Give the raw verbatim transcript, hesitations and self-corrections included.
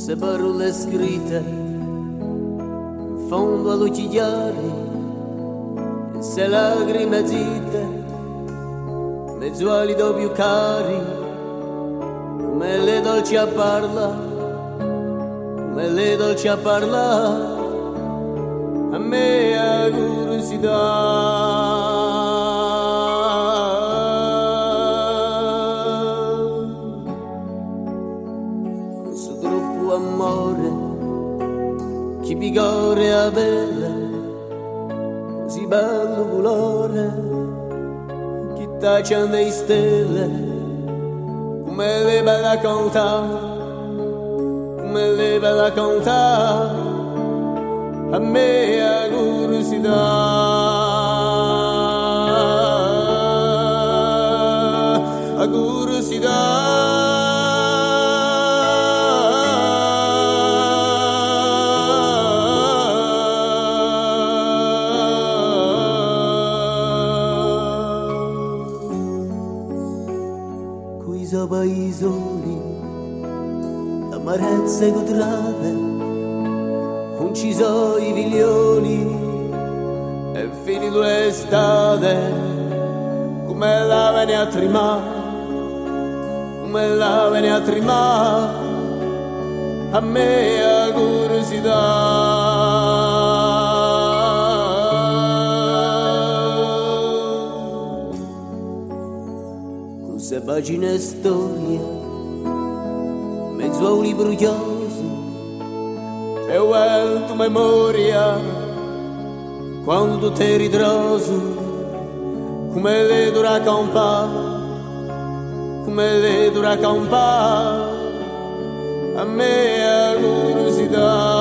queste parole scritte in fondo all'occhi chiari, e se lacrime zitte, mezzo ali più cari, come le dolci a parla, come le dolci a parla, a me a curiosità. Chi vigore a bella, così bello colore, chi tacia nei stelle, come le bella cantare, come le bella cantare, a me a curiosità, a curiosità. Sopra i soli, amarezze cotrate, non ci sono i figlioli, è finito l'estate, come la vene a trimare, come la vene a trimare, a me a curiosità. Se pagine storia, mezzo a un libro chioso, e ho tu memoria, quando tu ti ritroso, come le dura campa, come le dura campa, a me a curiosità.